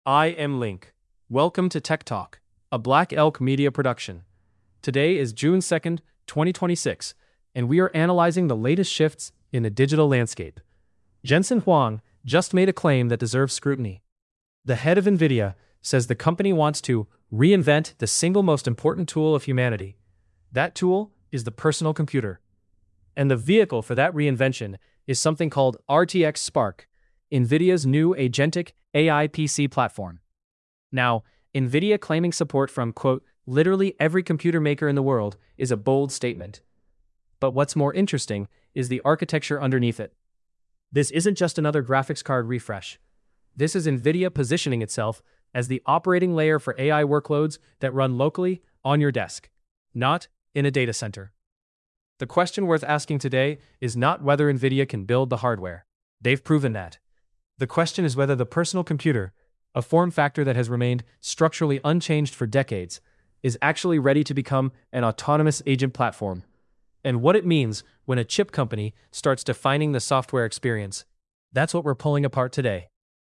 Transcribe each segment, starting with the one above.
I am Link. Welcome to Tech Talk, a Black Elk Media production. Today is June 2nd, 2026, and we are analyzing the latest shifts in the digital landscape. Jensen Huang just made a claim that deserves scrutiny. The head of NVIDIA says the company wants to reinvent the single most important tool of humanity. That tool is the personal computer. And the vehicle for that reinvention is something called RTX Spark, NVIDIA's new agentic AI PC platform. Now, NVIDIA claiming support from, quote, literally every computer maker in the world is a bold statement. But what's more interesting is the architecture underneath it. This isn't just another graphics card refresh. This is NVIDIA positioning itself as the operating layer for AI workloads that run locally on your desk, not in a data center. The question worth asking today is not whether NVIDIA can build the hardware. They've proven that. The question is whether the personal computer, a form factor that has remained structurally unchanged for decades, is actually ready to become an autonomous agent platform, and what it means when a chip company starts defining the software experience. That's what we're pulling apart today.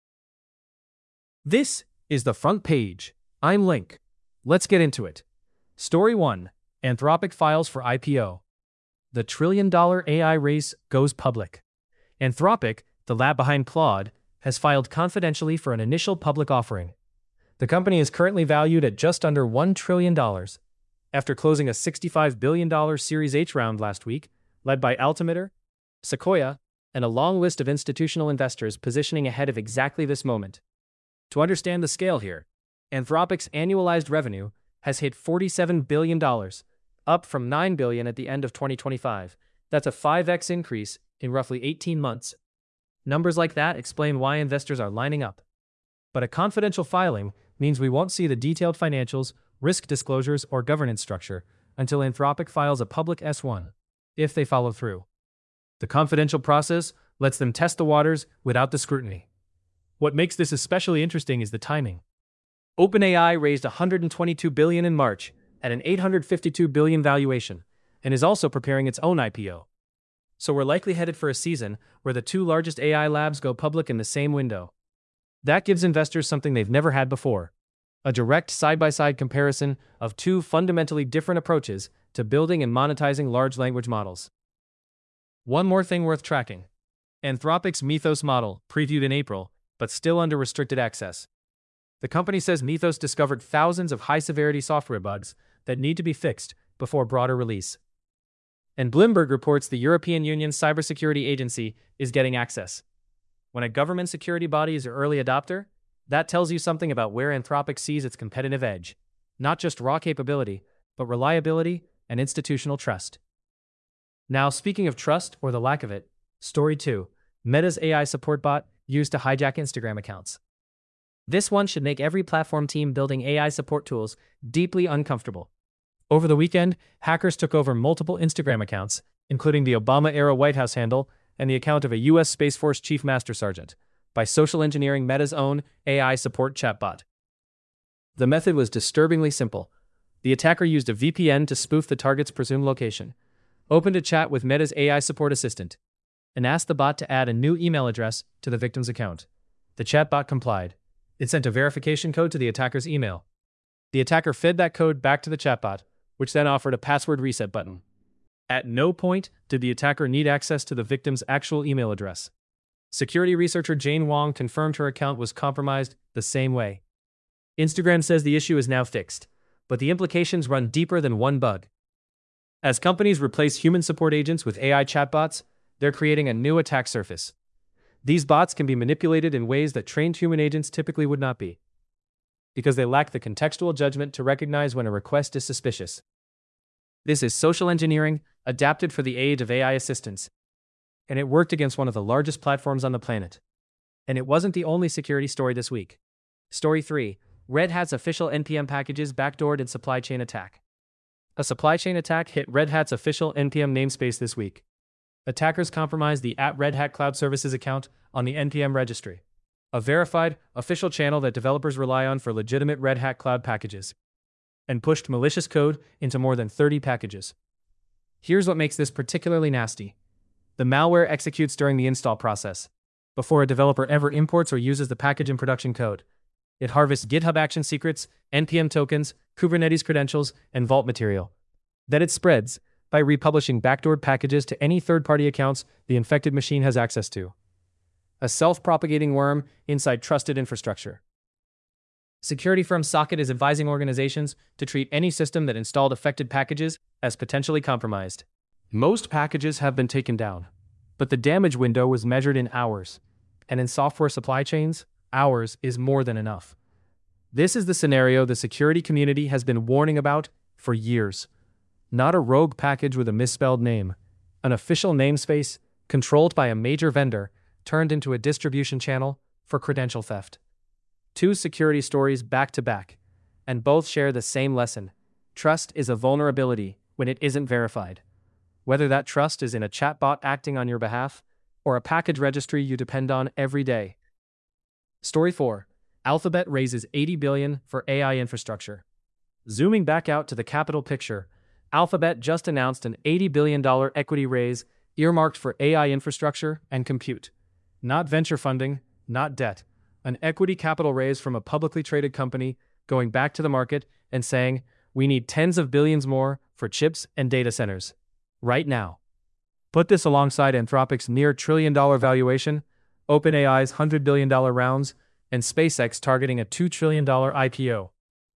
This is the front page. I'm Link. Let's get into it. Story 1. Anthropic files for IPO. The trillion-dollar AI race goes public. Anthropic, the lab behind Claude, has filed confidentially for an initial public offering. The company is currently valued at just under $1 trillion. After closing a $65 billion Series H round last week, led by Altimeter, Sequoia, and a long list of institutional investors positioning ahead of exactly this moment. To understand the scale here, Anthropic's annualized revenue has hit $47 billion, up from $9 billion at the end of 2025. That's a 5x increase in roughly 18 months. Numbers like that explain why investors are lining up. But a confidential filing means we won't see the detailed financials, risk disclosures, or governance structure until Anthropic files a public S-1, if they follow through. The confidential process lets them test the waters without the scrutiny. What makes this especially interesting is the timing. OpenAI raised $122 billion in March at an $852 billion valuation and is also preparing its own IPO. So we're likely headed for a season where the two largest AI labs go public in the same window. That gives investors something they've never had before: a direct side-by-side comparison of two fundamentally different approaches to building and monetizing large language models. One more thing worth tracking. Anthropic's Mythos model, previewed in April, but still under restricted access. The company says Mythos discovered thousands of high-severity software bugs that need to be fixed before broader release. And Bloomberg reports the European Union's cybersecurity agency is getting access. When a government security body is an early adopter, that tells you something about where Anthropic sees its competitive edge. Not just raw capability, but reliability and institutional trust. Now, speaking of trust, or the lack of it, Story 2. Meta's AI support bot used to hijack Instagram accounts. This one should make every platform team building AI support tools deeply uncomfortable. Over the weekend, hackers took over multiple Instagram accounts, including the Obama-era White House handle and the account of a U.S. Space Force Chief Master Sergeant, by social engineering Meta's own AI support chatbot. The method was disturbingly simple. The attacker used a VPN to spoof the target's presumed location, opened a chat with Meta's AI support assistant, and asked the bot to add a new email address to the victim's account. The chatbot complied. It sent a verification code to the attacker's email. The attacker fed that code back to the chatbot, which then offered a password reset button. At no point did the attacker need access to the victim's actual email address. Security researcher Jane Wong confirmed her account was compromised the same way. Instagram says the issue is now fixed, but the implications run deeper than one bug. As companies replace human support agents with AI chatbots, they're creating a new attack surface. These bots can be manipulated in ways that trained human agents typically would not be, because they lack the contextual judgment to recognize when a request is suspicious. This is social engineering, adapted for the age of AI assistants. And it worked against one of the largest platforms on the planet. And it wasn't the only security story this week. Story 3. Red Hat's official NPM packages backdoored in supply chain attack. A supply chain attack hit Red Hat's official NPM namespace this week. Attackers compromised the @Red Hat Cloud Services account on the NPM registry, a verified, official channel that developers rely on for legitimate Red Hat Cloud packages, and pushed malicious code into more than 30 packages. Here's what makes this particularly nasty. The malware executes during the install process, before a developer ever imports or uses the package in production code. It harvests GitHub action secrets, NPM tokens, Kubernetes credentials, and Vault material. Then it spreads by republishing backdoored packages to any third-party accounts the infected machine has access to. A self-propagating worm inside trusted infrastructure. Security firm Socket is advising organizations to treat any system that installed affected packages as potentially compromised. Most packages have been taken down, but the damage window was measured in hours. And in software supply chains, hours is more than enough. This is the scenario the security community has been warning about for years. Not a rogue package with a misspelled name. An official namespace, controlled by a major vendor, turned into a distribution channel for credential theft. Two security stories back to back, and both share the same lesson. Trust is a vulnerability when it isn't verified. Whether that trust is in a chatbot acting on your behalf, or a package registry you depend on every day. Story 4. Alphabet raises $80 billion for AI infrastructure. Zooming back out to the capital picture, Alphabet just announced an $80 billion equity raise earmarked for AI infrastructure and compute. Not venture funding, not debt. An equity capital raise from a publicly traded company going back to the market and saying, we need tens of billions more for chips and data centers. Right now. Put this alongside Anthropic's near $1 trillion valuation, OpenAI's $100 billion rounds, and SpaceX targeting a $2 trillion IPO.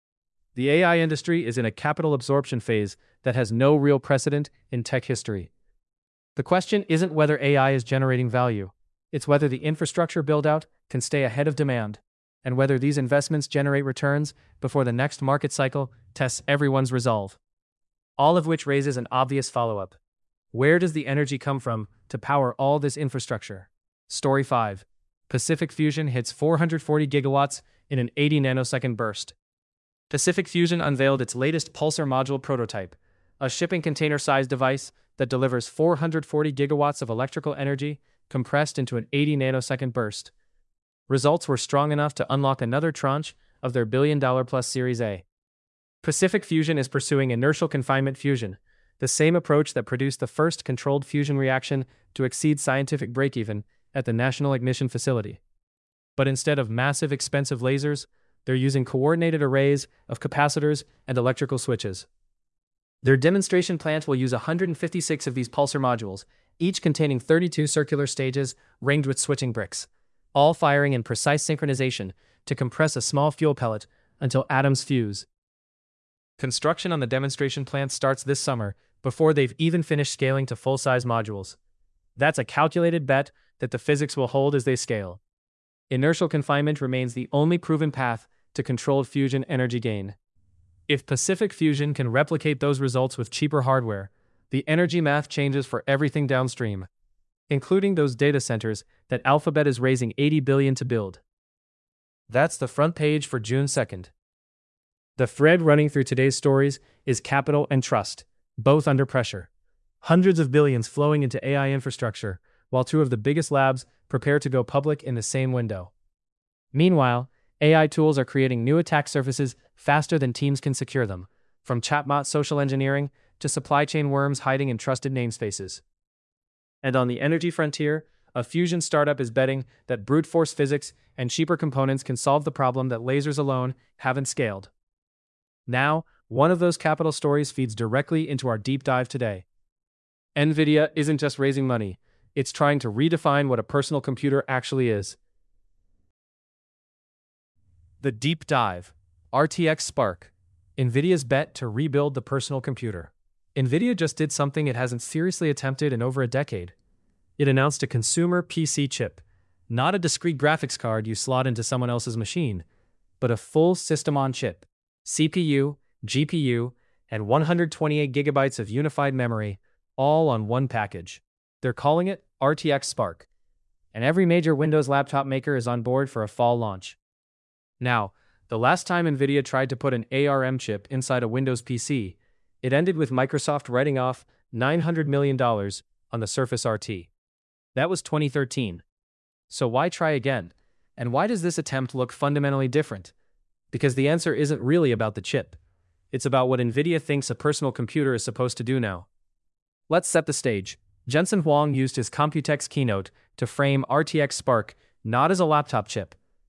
The AI industry is in a capital absorption phase that has no real precedent in tech history. The question isn't whether AI is generating value. It's whether the infrastructure build-out can stay ahead of demand, and whether these investments generate returns before the next market cycle tests everyone's resolve. All of which raises an obvious follow-up. Where does the energy come from to power all this infrastructure? Story 5. Pacific Fusion hits 440 gigawatts in an 80 nanosecond burst. Pacific Fusion unveiled its latest Pulsar module prototype, a shipping container-sized device that delivers 440 gigawatts of electrical energy compressed into an 80 nanosecond burst. Results were strong enough to unlock another tranche of their billion-dollar-plus Series A. Pacific Fusion is pursuing inertial confinement fusion, the same approach that produced the first controlled fusion reaction to exceed scientific break-even at the National Ignition Facility. But instead of massive, expensive lasers, they're using coordinated arrays of capacitors and electrical switches. Their demonstration plant will use 156 of these pulsar modules, each containing 32 circular stages ringed with switching bricks, all firing in precise synchronization to compress a small fuel pellet until atoms fuse. Construction on the demonstration plant starts this summer, before they've even finished scaling to full-size modules. That's a calculated bet that the physics will hold as they scale. Inertial confinement remains the only proven path to controlled fusion energy gain. If Pacific Fusion can replicate those results with cheaper hardware, the energy math changes for everything downstream, including those data centers that Alphabet is raising $80 billion to build. That's the front page for June 2nd. The thread running through today's stories is capital and trust, both under pressure. Hundreds of billions flowing into AI infrastructure, while two of the biggest labs prepare to go public in the same window. Meanwhile, AI tools are creating new attack surfaces faster than teams can secure them, from chatbot social engineering to supply chain worms hiding in trusted namespaces. And on the energy frontier, a fusion startup is betting that brute force physics and cheaper components can solve the problem that lasers alone haven't scaled. Now, one of those capital stories feeds directly into our deep dive today. NVIDIA isn't just raising money, it's trying to redefine what a personal computer actually is. The deep dive. RTX Spark. NVIDIA's bet to rebuild the personal computer. NVIDIA just did something it hasn't seriously attempted in over a decade. It announced a consumer PC chip, not a discrete graphics card you slot into someone else's machine, but a full system-on-chip, CPU, GPU, and 128 gigabytes of unified memory, all on one package. They're calling it RTX Spark, and every major Windows laptop maker is on board for a fall launch. Now, the last time NVIDIA tried to put an ARM chip inside a Windows PC, it ended with Microsoft writing off $900 million on the Surface RT. That was 2013. So why try again? And why does this attempt look fundamentally different? Because the answer isn't really about the chip. It's about what NVIDIA thinks a personal computer is supposed to do now. Let's set the stage. Jensen Huang used his Computex keynote to frame RTX Spark not as a laptop chip,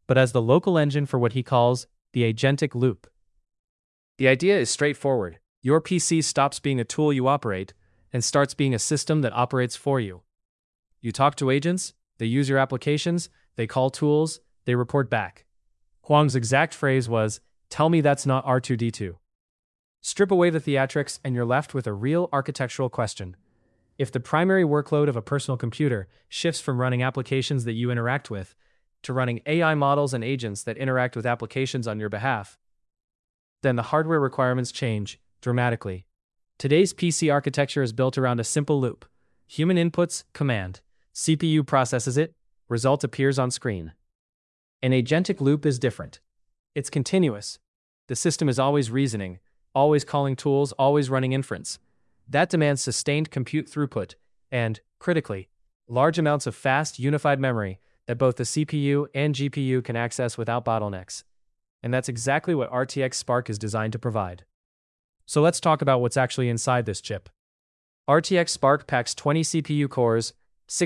but as the local engine for what he calls the agentic loop. The idea is straightforward. Your PC stops being a tool you operate and starts being a system that operates for you. You talk to agents, they use your applications, they call tools, they report back. Huang's exact phrase was, "Tell me that's not R2-D2." Strip away the theatrics and you're left with a real architectural question. If the primary workload of a personal computer shifts from running applications that you interact with to running AI models and agents that interact with applications on your behalf, then the hardware requirements change dramatically. Today's PC architecture is built around a simple loop. Human inputs, command. CPU processes it, result appears on screen. An agentic loop is different. It's continuous. The system is always reasoning, always calling tools, always running inference. That demands sustained compute throughput and, critically, large amounts of fast, unified memory that both the CPU and GPU can access without bottlenecks. And that's exactly what RTX Spark is designed to provide. So let's talk about what's actually inside this chip. RTX Spark packs 20 CPU cores,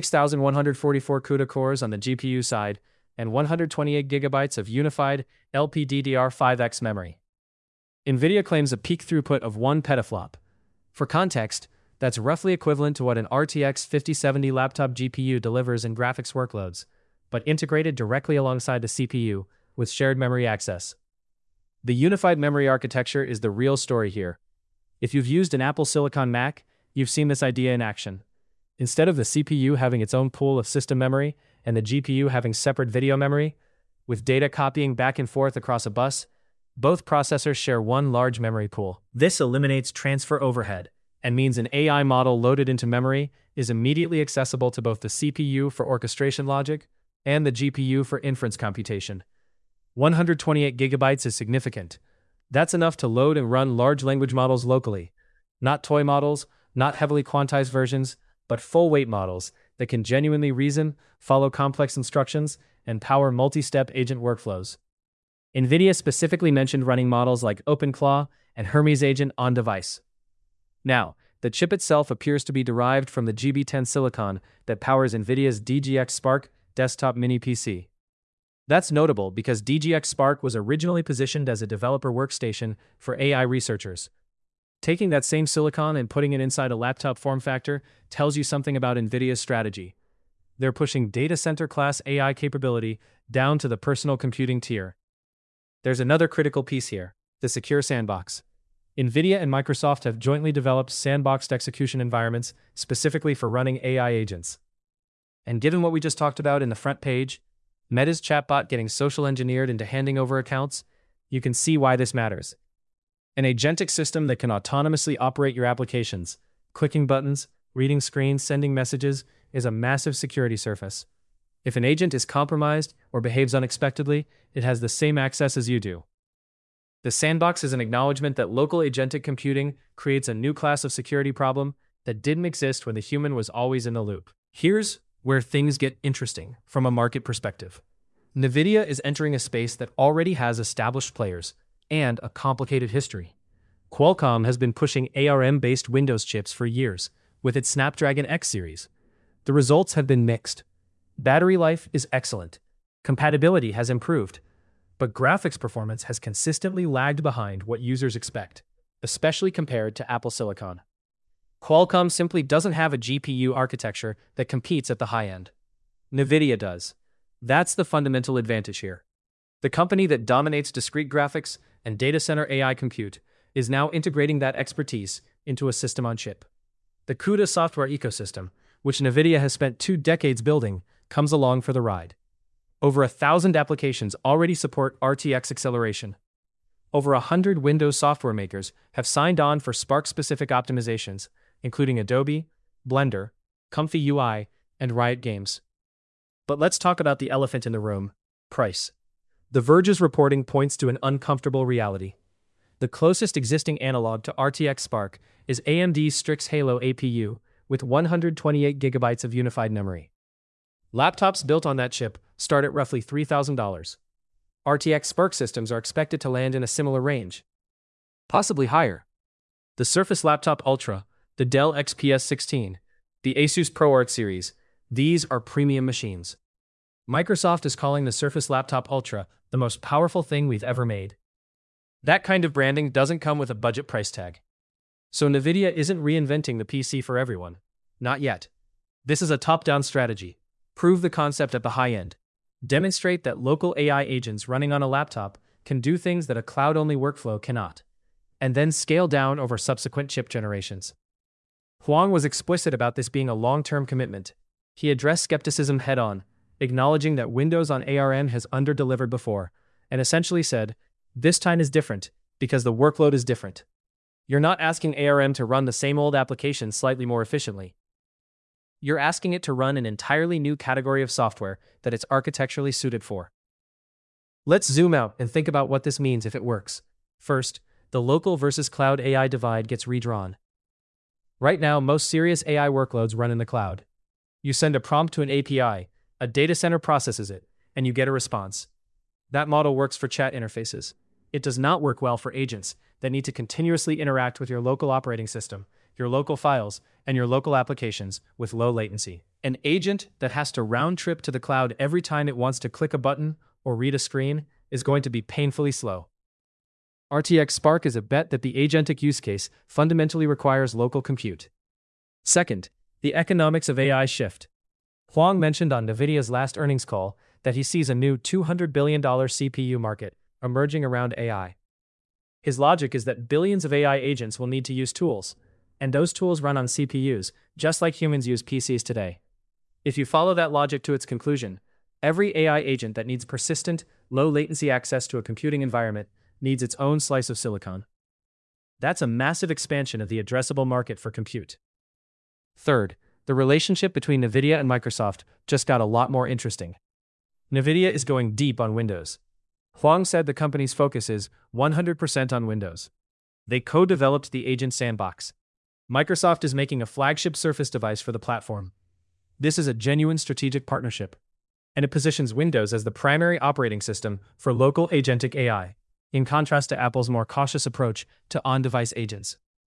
6,144 CUDA cores on the GPU side, and 128 GB of unified LPDDR5X memory. NVIDIA claims a peak throughput of 1 petaflop. For context, that's roughly equivalent to what an RTX 5070 laptop GPU delivers in graphics workloads, but integrated directly alongside the CPU with shared memory access. The unified memory architecture is the real story here. If you've used an Apple Silicon Mac, you've seen this idea in action. Instead of the CPU having its own pool of system memory and the GPU having separate video memory, with data copying back and forth across a bus, both processors share one large memory pool. This eliminates transfer overhead and means an AI model loaded into memory is immediately accessible to both the CPU for orchestration logic and the GPU for inference computation. 128 GB is significant. That's enough to load and run large language models locally. Not toy models, not heavily quantized versions, but full-weight models that can genuinely reason, follow complex instructions, and power multi-step agent workflows. NVIDIA specifically mentioned running models like OpenClaw and Hermes Agent on device. Now, the chip itself appears to be derived from the GB10 silicon that powers NVIDIA's DGX Spark desktop mini PC. That's notable because DGX Spark was originally positioned as a developer workstation for AI researchers. Taking that same silicon and putting it inside a laptop form factor tells you something about NVIDIA's strategy. They're pushing data center class AI capability down to the personal computing tier. There's another critical piece here, the secure sandbox. NVIDIA and Microsoft have jointly developed sandboxed execution environments specifically for running AI agents. And given what we just talked about in the front page, Meta's chatbot getting social engineered into handing over accounts, you can see why this matters. An agentic system that can autonomously operate your applications, clicking buttons, reading screens, sending messages, is a massive security surface. If an agent is compromised or behaves unexpectedly, it has the same access as you do. The sandbox is an acknowledgement that local agentic computing creates a new class of security problem that didn't exist when the human was always in the loop. Here's where things get interesting from a market perspective. NVIDIA is entering a space that already has established players and a complicated history. Qualcomm has been pushing ARM-based Windows chips for years with its Snapdragon X series. The results have been mixed. Battery life is excellent. Compatibility has improved. But graphics performance has consistently lagged behind what users expect, especially compared to Apple Silicon. Qualcomm simply doesn't have a GPU architecture that competes at the high end. NVIDIA does. That's the fundamental advantage here. The company that dominates discrete graphics and data center AI compute is now integrating that expertise into a system on chip. The CUDA software ecosystem, which NVIDIA has spent 2 decades building, comes along for the ride. Over 1,000 applications already support RTX acceleration. Over 100 Windows software makers have signed on for Spark-specific optimizations, including Adobe, Blender, Comfy UI, and Riot Games. But let's talk about the elephant in the room: price. The Verge's reporting points to an uncomfortable reality. The closest existing analog to RTX Spark is AMD's Strix Halo APU with 128 GB of unified memory. Laptops built on that chip start at roughly $3,000. RTX Spark systems are expected to land in a similar range, possibly higher. The Surface Laptop Ultra, the Dell XPS 16, the Asus ProArt series, these are premium machines. Microsoft is calling the Surface Laptop Ultra the most powerful thing we've ever made. That kind of branding doesn't come with a budget price tag. So NVIDIA isn't reinventing the PC for everyone. Not yet. This is a top-down strategy. Prove the concept at the high end. Demonstrate that local AI agents running on a laptop can do things that a cloud-only workflow cannot. And then scale down over subsequent chip generations. Huang was explicit about this being a long-term commitment. He addressed skepticism head-on, acknowledging that Windows on ARM has under-delivered before, and essentially said, "This time is different, because the workload is different. You're not asking ARM to run the same old application slightly more efficiently. You're asking it to run an entirely new category of software that it's architecturally suited for." Let's zoom out and think about what this means if it works. First, the local versus cloud AI divide gets redrawn. Right now, most serious AI workloads run in the cloud. You send a prompt to an API, a data center processes it, and you get a response. That model works for chat interfaces. It does not work well for agents that need to continuously interact with your local operating system, your local files, and your local applications with low latency. An agent that has to round trip to the cloud every time it wants to click a button or read a screen is going to be painfully slow. RTX Spark is a bet that the agentic use case fundamentally requires local compute. Second, the economics of AI shift. Huang mentioned on NVIDIA's last earnings call that he sees a new $200 billion CPU market emerging around AI. His logic is that billions of AI agents will need to use tools, and those tools run on CPUs, just like humans use PCs today. If you follow that logic to its conclusion, every AI agent that needs persistent, low-latency access to a computing environment needs its own slice of silicon. That's a massive expansion of the addressable market for compute. Third, the relationship between NVIDIA and Microsoft just got a lot more interesting. NVIDIA is going deep on Windows. Huang said the company's focus is 100% on Windows. They co-developed the Agent Sandbox. Microsoft is making a flagship Surface device for the platform. This is a genuine strategic partnership, and it positions Windows as the primary operating system for local agentic AI, in contrast to Apple's more cautious approach to on-device agents.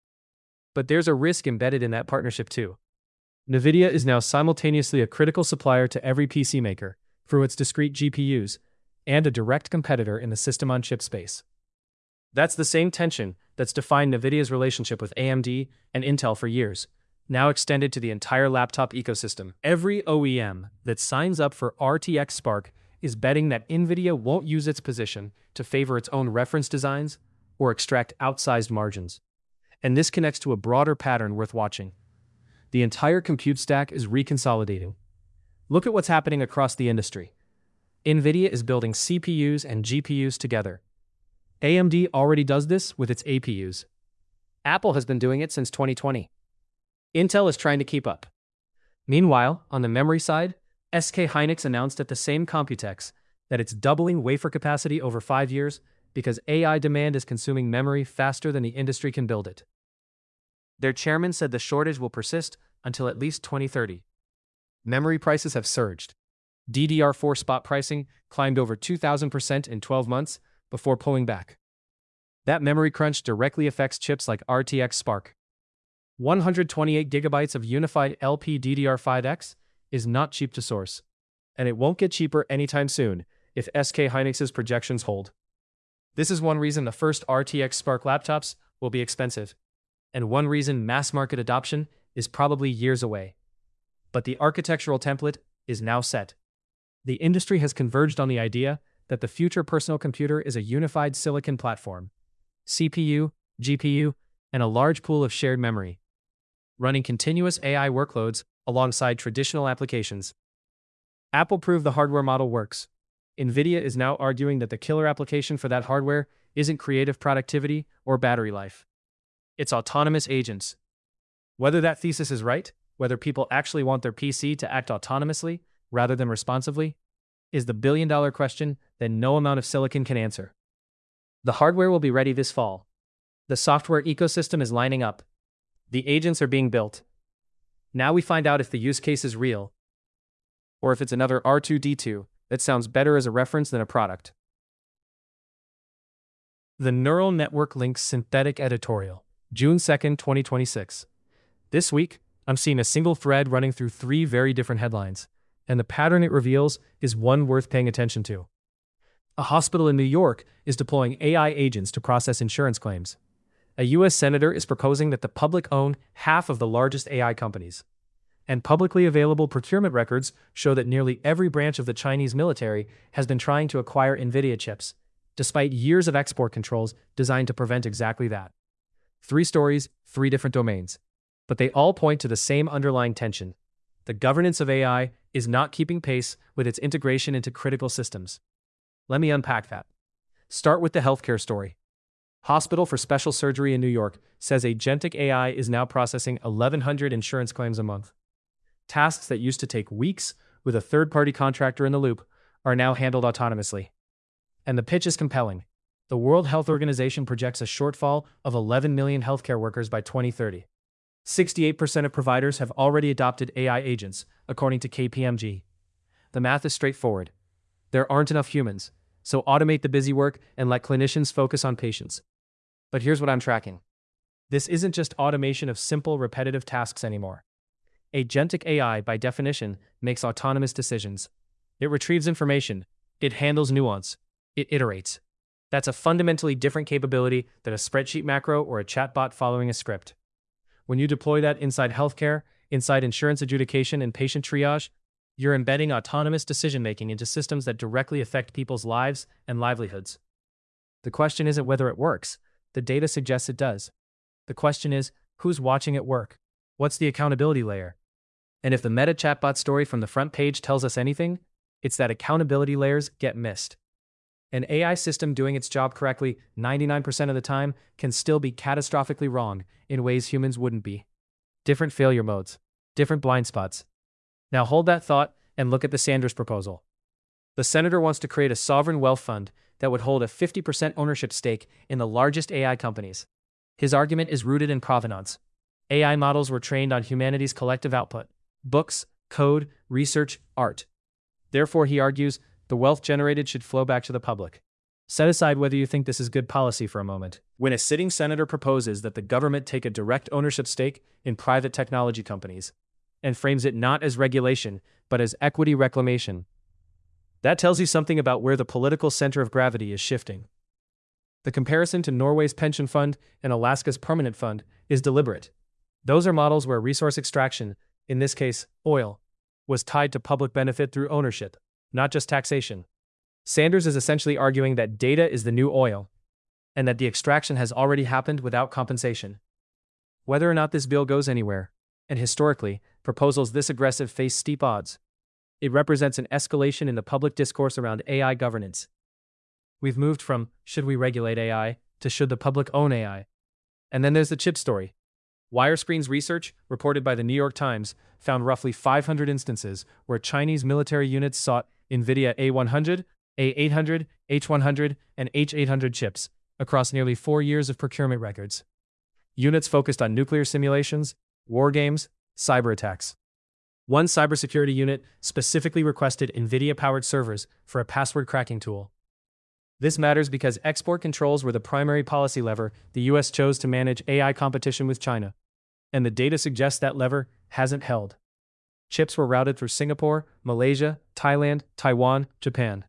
But there's a risk embedded in that partnership too. NVIDIA is now simultaneously a critical supplier to every PC maker through its discrete GPUs, and a direct competitor in the system-on-chip space. That's the same tension that's defined NVIDIA's relationship with AMD and Intel for years, now extended to the entire laptop ecosystem. Every OEM that signs up for RTX Spark is betting that NVIDIA won't use its position to favor its own reference designs or extract outsized margins. And this connects to a broader pattern worth watching. The entire compute stack is reconsolidating. Look at what's happening across the industry. NVIDIA is building CPUs and GPUs together. AMD already does this with its APUs. Apple has been doing it since 2020. Intel is trying to keep up. Meanwhile, on the memory side, SK Hynix announced at the same Computex that it's doubling wafer capacity over 5 years because AI demand is consuming memory faster than the industry can build it. Their chairman said the shortage will persist until at least 2030. Memory prices have surged. DDR4 spot pricing climbed over 2,000% in 12 months before pulling back. That memory crunch directly affects chips like RTX Spark. 128 gigabytes of unified LPDDR5X is not cheap to source, and it won't get cheaper anytime soon if SK Hynix's projections hold. This is one reason the first RTX Spark laptops will be expensive, and one reason mass market adoption is probably years away. But the architectural template is now set. The industry has converged on the idea that the future personal computer is a unified silicon platform, CPU, GPU, and a large pool of shared memory, running continuous AI workloads alongside traditional applications. Apple proved the hardware model works. NVIDIA is now arguing that the killer application for that hardware isn't creative productivity or battery life. It's autonomous agents. Whether that thesis is right, whether people actually want their PC to act autonomously rather than responsively, is the billion-dollar question that no amount of silicon can answer. The hardware will be ready this fall. The software ecosystem is lining up. The agents are being built. Now we find out if the use case is real, or if it's another R2-D2 that sounds better as a reference than a product. The Neural Network Links Synthetic Editorial, June 2nd, 2026. This week, I'm seeing a single thread running through 3 very different headlines, and the pattern it reveals is one worth paying attention to. A hospital in New York is deploying AI agents to process insurance claims. A U.S. senator is proposing that the public own half of the largest AI companies. And publicly available procurement records show that nearly every branch of the Chinese military has been trying to acquire NVIDIA chips, despite years of export controls designed to prevent exactly that. 3 stories, 3 different domains. But they all point to the same underlying tension. The governance of AI is not keeping pace with its integration into critical systems. Let me unpack that. Start with the healthcare story. Hospital for Special Surgery in New York says agentic AI is now processing 1,100 insurance claims a month. Tasks that used to take weeks with a third-party contractor in the loop are now handled autonomously. And the pitch is compelling. The World Health Organization projects a shortfall of 11 million healthcare workers by 2030. 68% of providers have already adopted AI agents, according to KPMG. The math is straightforward. There aren't enough humans, so automate the busy work and let clinicians focus on patients. But here's what I'm tracking. This isn't just automation of simple, repetitive tasks anymore. Agentic AI, by definition, makes autonomous decisions. It retrieves information. It handles nuance. It iterates. That's a fundamentally different capability than a spreadsheet macro or a chatbot following a script. When you deploy that inside healthcare, inside insurance adjudication and patient triage, you're embedding autonomous decision-making into systems that directly affect people's lives and livelihoods. The question isn't whether it works. The data suggests it does. The question is, who's watching it work? What's the accountability layer? And if the Meta chatbot story from the front page tells us anything, it's that accountability layers get missed. An AI system doing its job correctly 99% of the time can still be catastrophically wrong in ways humans wouldn't be. Different failure modes, different blind spots. Now hold that thought and look at the Sanders proposal. The senator wants to create a sovereign wealth fund that would hold a 50% ownership stake in the largest AI companies. His argument is rooted in provenance. AI models were trained on humanity's collective output: books, code, research, art. Therefore, he argues, the wealth generated should flow back to the public. Set aside whether you think this is good policy for a moment. When a sitting senator proposes that the government take a direct ownership stake in private technology companies, and frames it not as regulation, but as equity reclamation, that tells you something about where the political center of gravity is shifting. The comparison to Norway's pension fund and Alaska's permanent fund is deliberate. Those are models where resource extraction, in this case, oil, was tied to public benefit through ownership, not just taxation. Sanders is essentially arguing that data is the new oil, and that the extraction has already happened without compensation. Whether or not this bill goes anywhere, and historically, proposals this aggressive face steep odds. It represents an escalation in the public discourse around AI governance. We've moved from, should we regulate AI, to should the public own AI? And then there's the chip story. Wirescreen's research, reported by the New York Times, found roughly 500 instances where Chinese military units sought NVIDIA A100, A800, H100, and H800 chips across nearly 4 years of procurement records. Units focused on nuclear simulations, war games, cyber attacks. One cybersecurity unit specifically requested NVIDIA-powered servers for a password cracking tool. This matters because export controls were the primary policy lever the US chose to manage AI competition with China, and the data suggests that lever hasn't held. Chips were routed through Singapore, Malaysia, Thailand, Taiwan, Japan.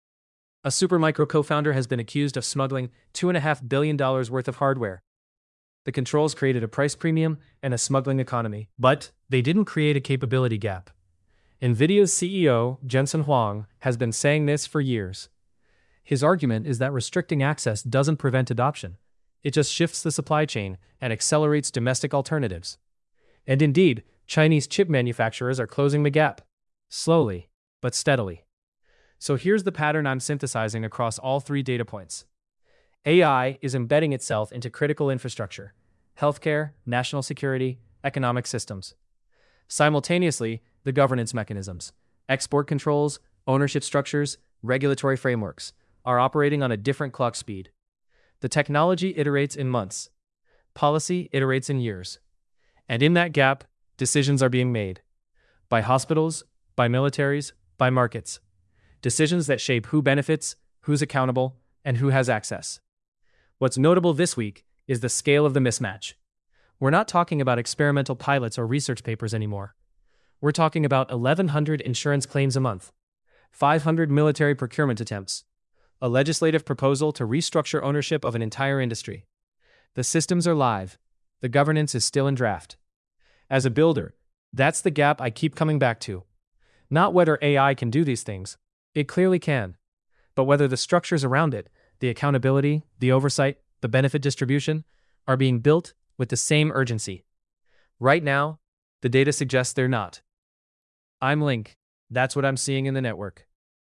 A Supermicro co-founder has been accused of smuggling $2.5 billion worth of hardware. The controls created a price premium and a smuggling economy, but they didn't create a capability gap. NVIDIA's CEO, Jensen Huang, has been saying this for years. His argument is that restricting access doesn't prevent adoption. It just shifts the supply chain and accelerates domestic alternatives. And indeed, Chinese chip manufacturers are closing the gap. Slowly, but steadily. So here's the pattern I'm synthesizing across all 3 data points. AI is embedding itself into critical infrastructure: healthcare, national security, economic systems. Simultaneously, the governance mechanisms, export controls, ownership structures, regulatory frameworks, are operating on a different clock speed. The technology iterates in months. Policy iterates in years. And in that gap, decisions are being made. By hospitals, by militaries, by markets. Decisions that shape who benefits, who's accountable, and who has access. What's notable this week is the scale of the mismatch. We're not talking about experimental pilots or research papers anymore. We're talking about 1,100 insurance claims a month, 500 military procurement attempts, a legislative proposal to restructure ownership of an entire industry. The systems are live. The governance is still in draft. As a builder, that's the gap I keep coming back to. Not whether AI can do these things. It clearly can. But whether the structures around it, the accountability, the oversight, the benefit distribution, are being built with the same urgency. Right now, the data suggests they're not. I'm Link. That's what I'm seeing in the network.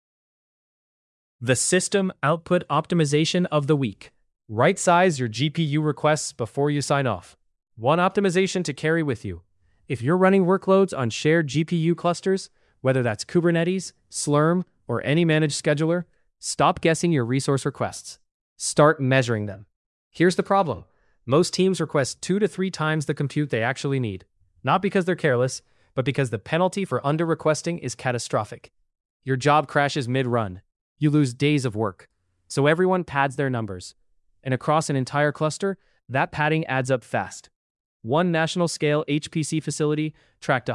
The System Output Optimization of the Week. Right-size your GPU requests before you sign off. One optimization to carry with you. If you're running workloads on shared GPU clusters, whether that's Kubernetes, Slurm, or any managed scheduler, stop guessing your resource requests. Start measuring them. Here's the problem. Most teams request 2 to 3 times the compute they actually need. Not because they're careless, but because the penalty for under-requesting is catastrophic. Your job crashes mid-run. You lose days of work. So everyone pads their numbers. And across an entire cluster, that padding adds up fast. One national-scale HPC facility tracked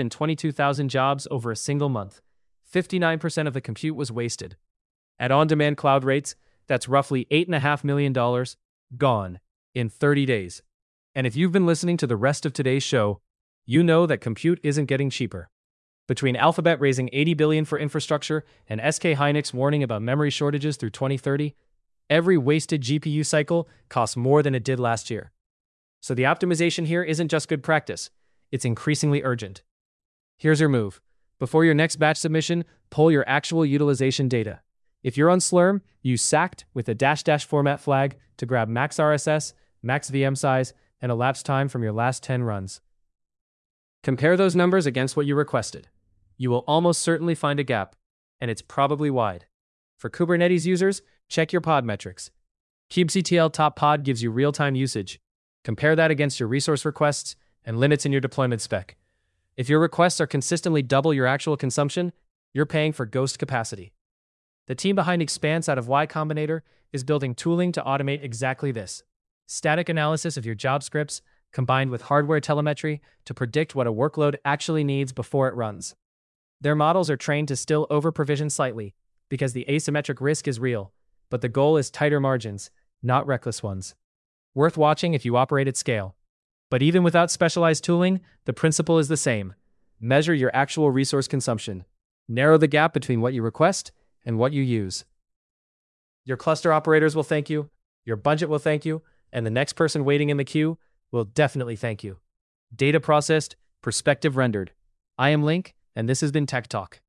122,000 jobs over a single month. 59% of the compute was wasted. At on-demand cloud rates, that's roughly $8.5 million gone in 30 days. And if you've been listening to the rest of today's show, you know that compute isn't getting cheaper. Between Alphabet raising $80 billion for infrastructure and SK Hynix warning about memory shortages through 2030, every wasted GPU cycle costs more than it did last year. So the optimization here isn't just good practice, it's increasingly urgent. Here's your move. Before your next batch submission, pull your actual utilization data. If you're on Slurm, use SACT with a -- format flag to grab max RSS, max VM size, and elapsed time from your last 10 runs. Compare those numbers against what you requested. You will almost certainly find a gap, and it's probably wide. For Kubernetes users, check your pod metrics. kubectl top pod gives you real-time usage. Compare that against your resource requests and limits in your deployment spec. If your requests are consistently double your actual consumption, you're paying for ghost capacity. The team behind Expanse out of Y Combinator is building tooling to automate exactly this. Static analysis of your job scripts combined with hardware telemetry to predict what a workload actually needs before it runs. Their models are trained to still over-provision slightly because the asymmetric risk is real, but the goal is tighter margins, not reckless ones. Worth watching if you operate at scale. But even without specialized tooling, the principle is the same. Measure your actual resource consumption. Narrow the gap between what you request and what you use. Your cluster operators will thank you, your budget will thank you, and the next person waiting in the queue will definitely thank you. Data processed, perspective rendered. I am Link, and this has been Tech Talk.